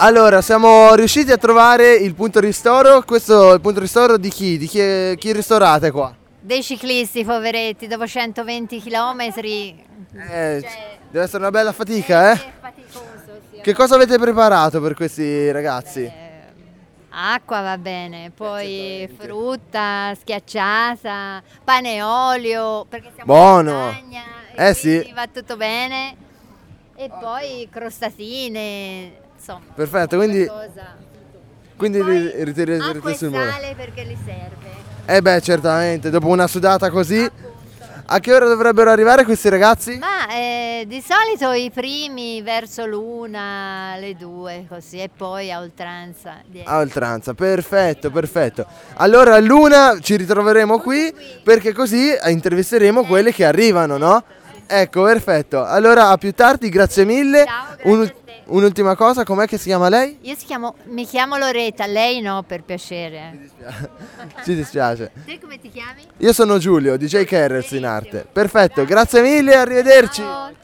Allora, siamo riusciti a trovare il punto ristoro. Questo è il punto ristoro di chi? Chi ristorate qua? Dei ciclisti poveretti, dopo 120 chilometri. Deve essere una bella fatica, eh? È faticoso, sì. Che cosa avete preparato per questi ragazzi? Acqua va bene, poi Certamente. frutta schiacciata, pane e olio, perché siamo Buono. in montagna e Eh sì. quindi va tutto bene. E poi crostatine, insomma. Perfetto, quindi qualcosa. ritirate Acqua e sul volo. sale perché li serve. Eh beh, certamente, dopo una sudata così. Appunto. A che ora dovrebbero arrivare questi ragazzi? Ma di solito i primi verso l'1, le 2, così, e poi a oltranza. A oltranza, perfetto, perfetto. Allora all'una ci ritroveremo qui perché così intervisteremo quelle che arrivano, no? Ecco, perfetto. Allora a più tardi, grazie mille. Ciao, grazie a te. Un'ultima cosa, com'è che si chiama lei? Mi chiamo Loretta, lei no, per piacere. Ci dispiace. Te come ti chiami? Io sono Giulio, DJ Carrots in arte. Perfetto, grazie mille, arrivederci. Ciao.